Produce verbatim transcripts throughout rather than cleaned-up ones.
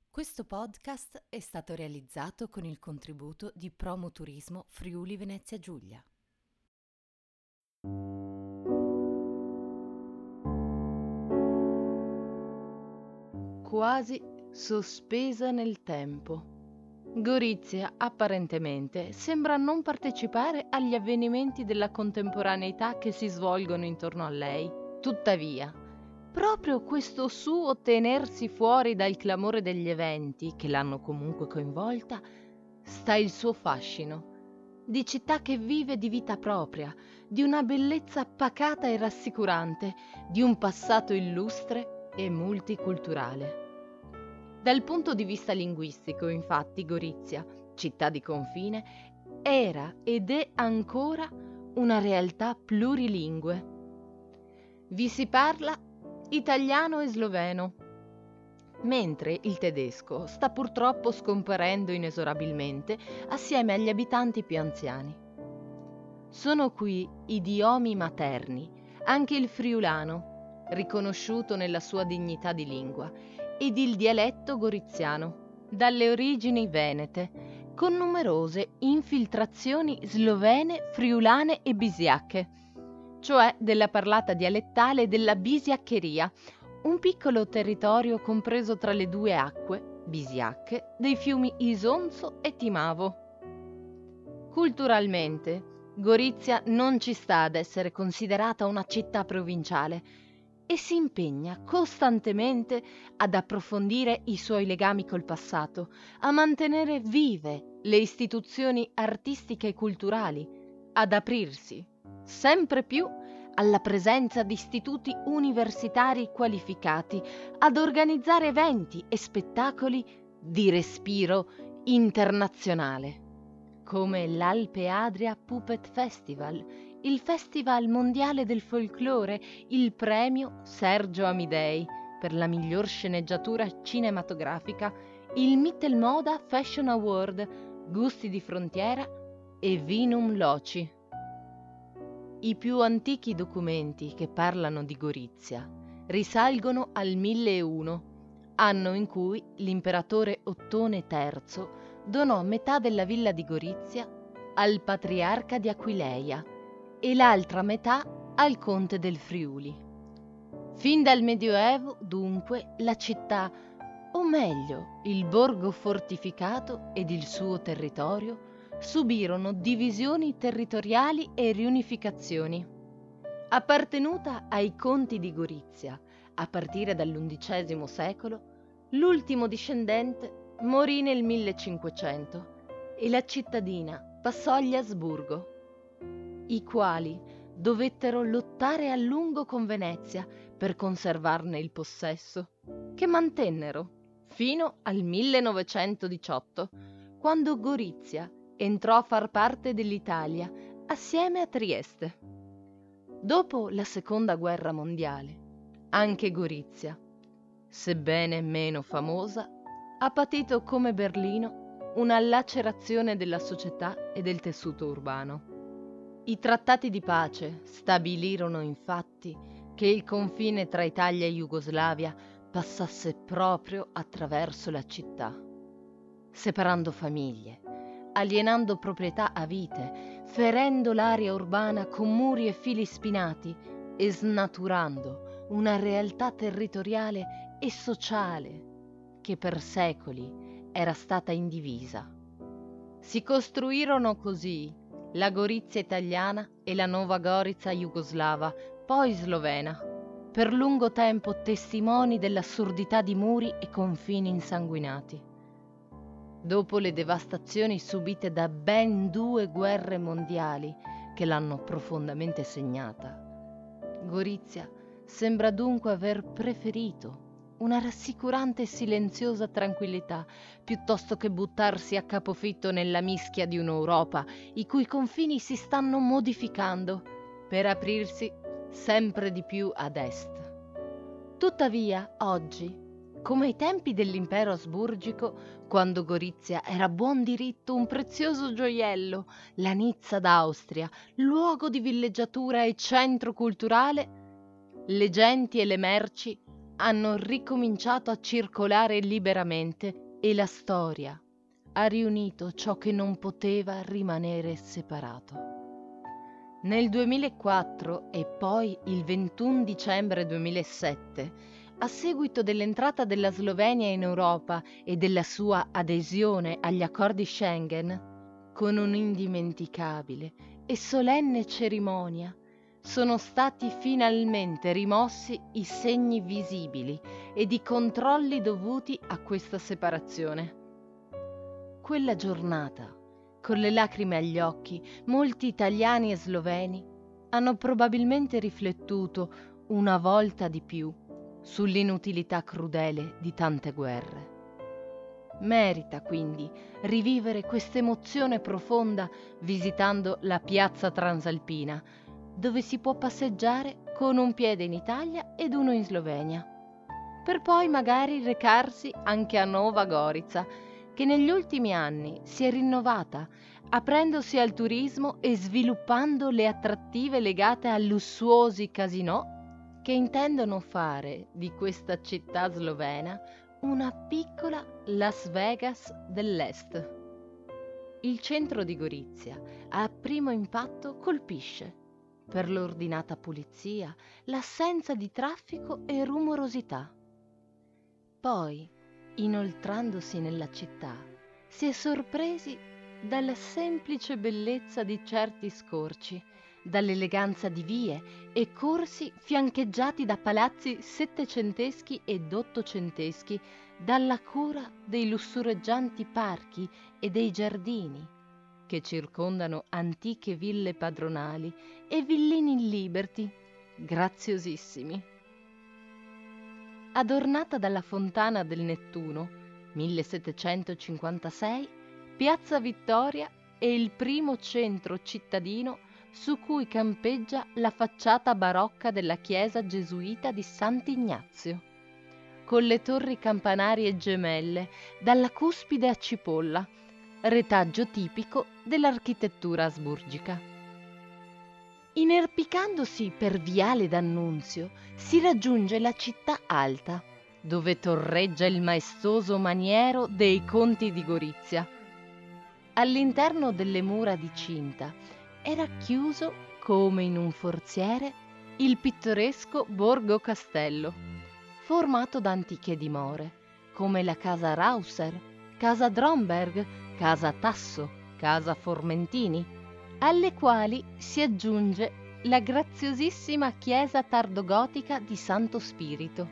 Questo podcast è stato realizzato con il contributo di Promoturismo Friuli Venezia Giulia. Quasi sospesa nel tempo. Gorizia apparentemente sembra non partecipare agli avvenimenti della contemporaneità che si svolgono intorno a lei. Tuttavia, proprio questo suo tenersi fuori dal clamore degli eventi che l'hanno comunque coinvolta sta il suo fascino, di città che vive di vita propria, di una bellezza pacata e rassicurante, di un passato illustre e multiculturale. Dal punto di vista linguistico, infatti, Gorizia, città di confine, era ed è ancora una realtà plurilingue. Vi si parla italiano e sloveno, mentre il tedesco sta purtroppo scomparendo inesorabilmente assieme agli abitanti più anziani. Sono qui idiomi materni, anche il friulano, riconosciuto nella sua dignità di lingua, ed il dialetto goriziano, dalle origini venete, con numerose infiltrazioni slovene, friulane e bisiacche, cioè della parlata dialettale della bisiaccheria, un piccolo territorio compreso tra le due acque, bisiacche, dei fiumi Isonzo e Timavo. Culturalmente, Gorizia non ci sta ad essere considerata una città provinciale e si impegna costantemente ad approfondire i suoi legami col passato, a mantenere vive le istituzioni artistiche e culturali, ad aprirsi sempre più alla presenza di istituti universitari qualificati, ad organizzare eventi e spettacoli di respiro internazionale, come l'Alpe Adria Puppet Festival, il Festival Mondiale del Folklore, il premio Sergio Amidei per la miglior sceneggiatura cinematografica, il Mittelmoda Fashion Award, Gusti di Frontiera e Vinum Loci. I più antichi documenti che parlano di Gorizia risalgono al milleuno, anno in cui l'imperatore Ottone terzo donò metà della villa di Gorizia al patriarca di Aquileia e l'altra metà al conte del Friuli. Fin dal Medioevo, dunque, la città, o meglio, il borgo fortificato ed il suo territorio, subirono divisioni territoriali e riunificazioni. Appartenuta ai conti di Gorizia a partire dall'undicesimo secolo, l'ultimo discendente morì nel millecinquecento e la cittadina passò agli Asburgo, i quali dovettero lottare a lungo con Venezia per conservarne il possesso, che mantennero fino al millenovecentodiciotto, quando Gorizia entrò a far parte dell'Italia assieme a Trieste. Dopo la Seconda Guerra Mondiale, anche Gorizia, sebbene meno famosa, ha patito come Berlino una lacerazione della società e del tessuto urbano. I trattati di pace stabilirono infatti che il confine tra Italia e Jugoslavia passasse proprio attraverso la città, separando famiglie, alienando proprietà a vite, ferendo l'area urbana con muri e fili spinati e snaturando una realtà territoriale e sociale che per secoli era stata indivisa. Si costruirono così la Gorizia italiana e la Nova Gorica jugoslava, poi slovena, per lungo tempo testimoni dell'assurdità di muri e confini insanguinati. Dopo le devastazioni subite da ben due guerre mondiali che l'hanno profondamente segnata, Gorizia sembra dunque aver preferito una rassicurante e silenziosa tranquillità piuttosto che buttarsi a capofitto nella mischia di un'Europa i cui confini si stanno modificando per aprirsi sempre di più ad est. Tuttavia, oggi, come ai tempi dell'impero asburgico, quando Gorizia era a buon diritto un prezioso gioiello, la Nizza d'Austria, luogo di villeggiatura e centro culturale, le genti e le merci hanno ricominciato a circolare liberamente e la storia ha riunito ciò che non poteva rimanere separato. Nel duemilaquattro e poi il ventuno dicembre duemilasette, a seguito dell'entrata della Slovenia in Europa e della sua adesione agli accordi Schengen, con un'indimenticabile e solenne cerimonia, sono stati finalmente rimossi i segni visibili ed i controlli dovuti a questa separazione. Quella giornata, con le lacrime agli occhi, molti italiani e sloveni hanno probabilmente riflettuto una volta di più sull'inutilità crudele di tante guerre. Merita quindi rivivere questa emozione profonda visitando la piazza Transalpina, dove si può passeggiare con un piede in Italia ed uno in Slovenia, per poi magari recarsi anche a Nova Gorica, che negli ultimi anni si è rinnovata, aprendosi al turismo e sviluppando le attrattive legate a lussuosi casinò che intendono fare di questa città slovena una piccola Las Vegas dell'Est. Il centro di Gorizia a primo impatto colpisce per l'ordinata pulizia, l'assenza di traffico e rumorosità. Poi, inoltrandosi nella città, si è sorpresi dalla semplice bellezza di certi scorci, dall'eleganza di vie e corsi fiancheggiati da palazzi settecenteschi ed ottocenteschi, dalla cura dei lussureggianti parchi e dei giardini che circondano antiche ville padronali e villini in liberty, graziosissimi. Adornata dalla fontana del Nettuno, millesettecentocinquantasei, Piazza Vittoria è il primo centro cittadino su cui campeggia la facciata barocca della chiesa gesuita di Sant'Ignazio, con le torri campanarie gemelle dalla cuspide a cipolla, retaggio tipico dell'architettura asburgica. Inerpicandosi per Viale d'Annunzio si raggiunge la città alta, dove torreggia il maestoso maniero dei conti di Gorizia. All'interno delle mura di cinta è racchiuso, come in un forziere, il pittoresco borgo castello, formato da antiche dimore, come la casa Rauser, casa Dromberg, casa Tasso, casa Formentini, alle quali si aggiunge la graziosissima chiesa tardogotica di Santo Spirito.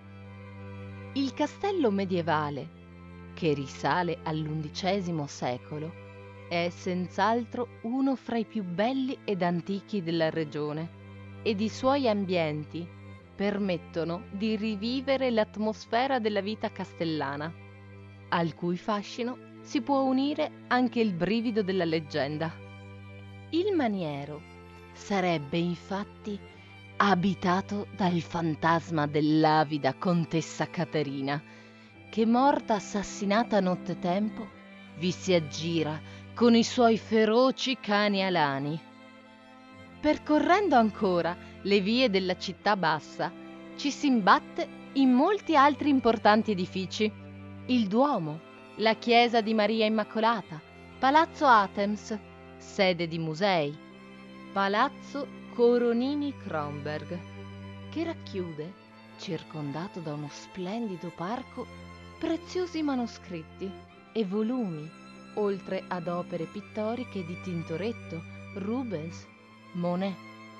Il castello medievale, che risale all'undicesimo secolo, è senz'altro uno fra i più belli ed antichi della regione ed i suoi ambienti permettono di rivivere l'atmosfera della vita castellana, al cui fascino si può unire anche il brivido della leggenda. Il maniero sarebbe infatti abitato dal fantasma dell'avida contessa Caterina, che, morta assassinata nottetempo, vi si aggira con i suoi feroci cani alani. Percorrendo ancora le vie della città bassa, ci si imbatte in molti altri importanti edifici: il Duomo, la chiesa di Maria Immacolata, Palazzo Athens, sede di musei, Palazzo Coronini-Kronberg, che racchiude, circondato da uno splendido parco, preziosi manoscritti e volumi, oltre ad opere pittoriche di Tintoretto, Rubens, Monet.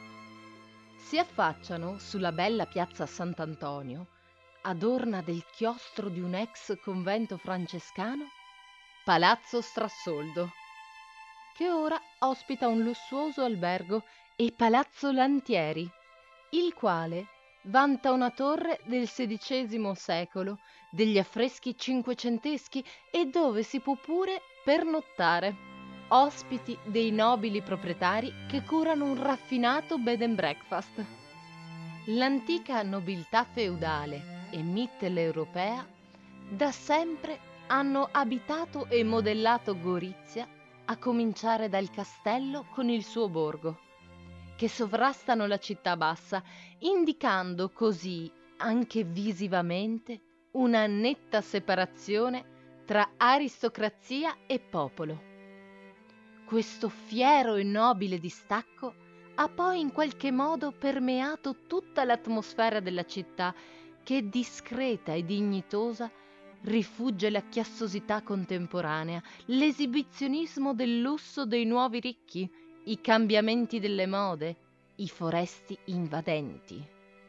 Si affacciano sulla bella piazza Sant'Antonio, adorna del chiostro di un ex convento francescano, Palazzo Strassoldo, che ora ospita un lussuoso albergo, e Palazzo Lantieri, il quale vanta una torre del sedicesimo secolo, degli affreschi cinquecenteschi e dove si può pure pernottare, ospiti dei nobili proprietari che curano un raffinato bed and breakfast. L'antica nobiltà feudale e mitteleuropea da sempre hanno abitato e modellato Gorizia, a cominciare dal castello con il suo borgo, che sovrastano la città bassa, indicando così anche visivamente, una netta separazione tra aristocrazia e popolo. Questo fiero e nobile distacco ha poi in qualche modo permeato tutta l'atmosfera della città che, discreta e dignitosa, rifugge la chiassosità contemporanea, l'esibizionismo del lusso dei nuovi ricchi, i cambiamenti delle mode, i foresti invadenti.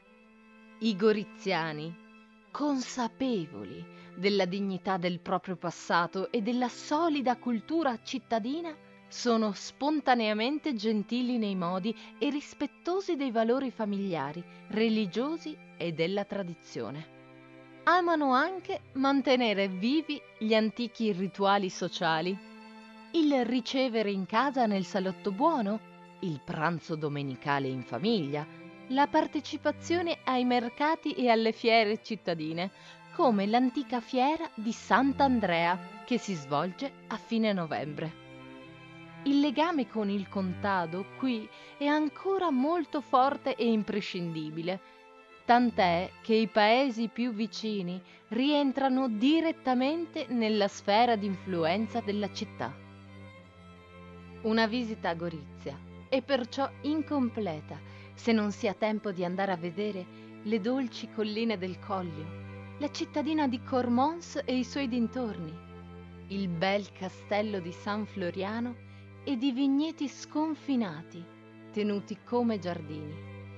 I goriziani, consapevoli della dignità del proprio passato e della solida cultura cittadina, sono spontaneamente gentili nei modi e rispettosi dei valori familiari, religiosi e della tradizione. Amano anche mantenere vivi gli antichi rituali sociali, il ricevere in casa nel salotto buono, il pranzo domenicale in famiglia, la partecipazione ai mercati e alle fiere cittadine, come l'antica fiera di Sant'Andrea che si svolge a fine novembre. Il legame con il contado qui è ancora molto forte e imprescindibile, tant'è che i paesi più vicini rientrano direttamente nella sfera di influenza della città. Una visita a Gorizia è perciò incompleta se non si ha tempo di andare a vedere le dolci colline del Collio, la cittadina di Cormons e i suoi dintorni, il bel castello di San Floriano ed i vigneti sconfinati, tenuti come giardini.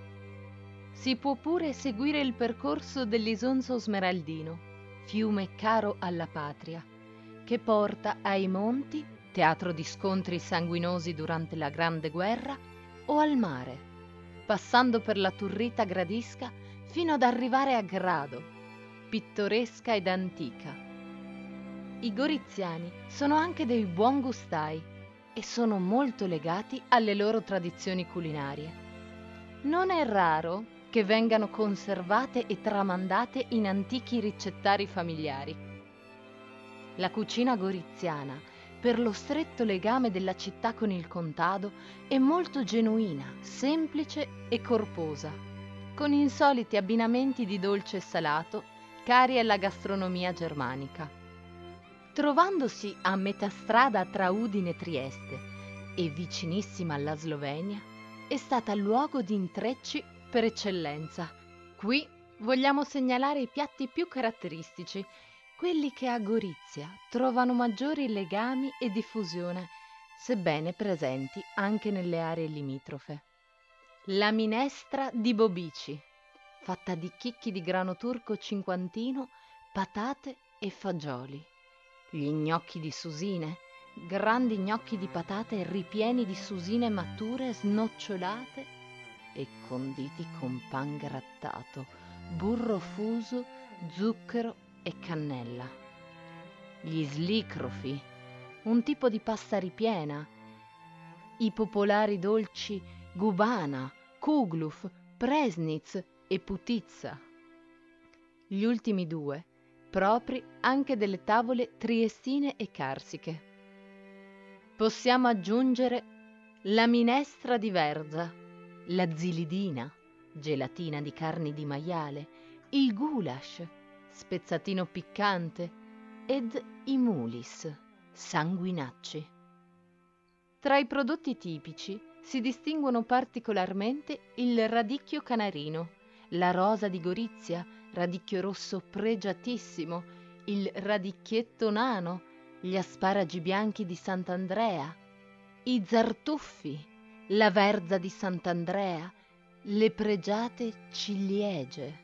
Si può pure seguire il percorso dell'Isonzo Smeraldino, fiume caro alla patria, che porta ai monti, teatro di scontri sanguinosi durante la Grande Guerra, o al mare, passando per la Turrita Gradisca fino ad arrivare a Grado, pittoresca ed antica. I goriziani sono anche dei buon gustai e sono molto legati alle loro tradizioni culinarie. Non è raro che vengano conservate e tramandate in antichi ricettari familiari. La cucina goriziana, per lo stretto legame della città con il contado, è molto genuina, semplice e corposa, con insoliti abbinamenti di dolce e salato cari alla gastronomia germanica. Trovandosi a metà strada tra Udine e Trieste e vicinissima alla Slovenia, è stata luogo di intrecci per eccellenza. Qui vogliamo segnalare i piatti più caratteristici, quelli che a Gorizia trovano maggiori legami e diffusione, sebbene presenti anche nelle aree limitrofe. La minestra di Bobici, fatta di chicchi di grano turco cinquantino, patate e fagioli. Gli gnocchi di susine, grandi gnocchi di patate ripieni di susine mature snocciolate e conditi con pan grattato, burro fuso, zucchero e cannella. Gli slicrofi, un tipo di pasta ripiena. I popolari dolci gubana, kugluf, presnitz e putizza. Gli ultimi due propri anche delle tavole triestine e carsiche. Possiamo aggiungere la minestra di verza, la zilidina, gelatina di carni di maiale, il goulash, spezzatino piccante, ed i mulis, sanguinacci. Tra i prodotti tipici si distinguono particolarmente il radicchio canarino, la rosa di Gorizia, radicchio rosso pregiatissimo, il radicchietto nano, gli asparagi bianchi di Sant'Andrea, i zartuffi, la verza di Sant'Andrea, le pregiate ciliegie.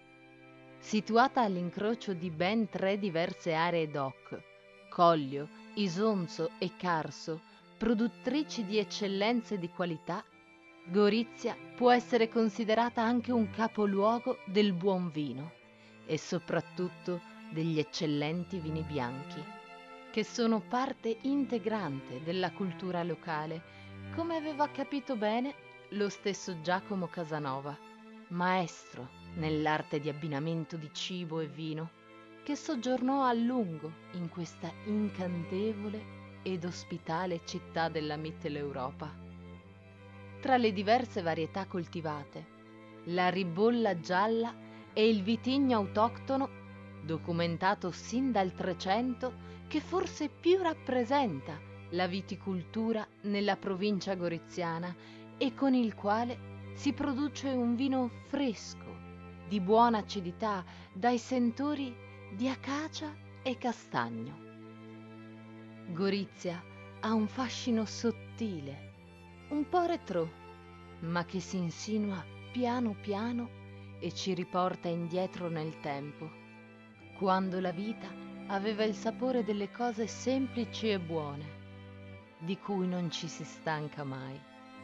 Situata all'incrocio di ben tre diverse aree doc, Collio, Isonzo e Carso, produttrici di eccellenze di qualità, Gorizia può essere considerata anche un capoluogo del buon vino e soprattutto degli eccellenti vini bianchi, che sono parte integrante della cultura locale, come aveva capito bene lo stesso Giacomo Casanova, maestro nell'arte di abbinamento di cibo e vino, che soggiornò a lungo in questa incantevole ed ospitale città della Mitteleuropa. Tra le diverse varietà coltivate, la ribolla gialla e il vitigno autoctono, documentato sin dal Trecento, che forse più rappresenta la viticoltura nella provincia goriziana e con il quale si produce un vino fresco, di buona acidità, dai sentori di acacia e castagno. Gorizia ha un fascino sottile, un po' retrò, ma che si insinua piano piano e ci riporta indietro nel tempo, quando la vita aveva il sapore delle cose semplici e buone, di cui non ci si stanca mai.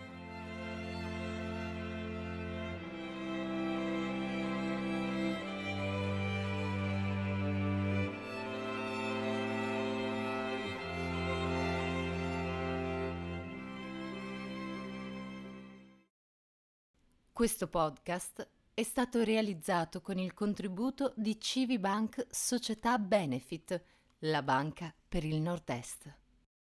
Questo podcast è stato realizzato con il contributo di Civibank Società Benefit, la banca per il Nord-Est.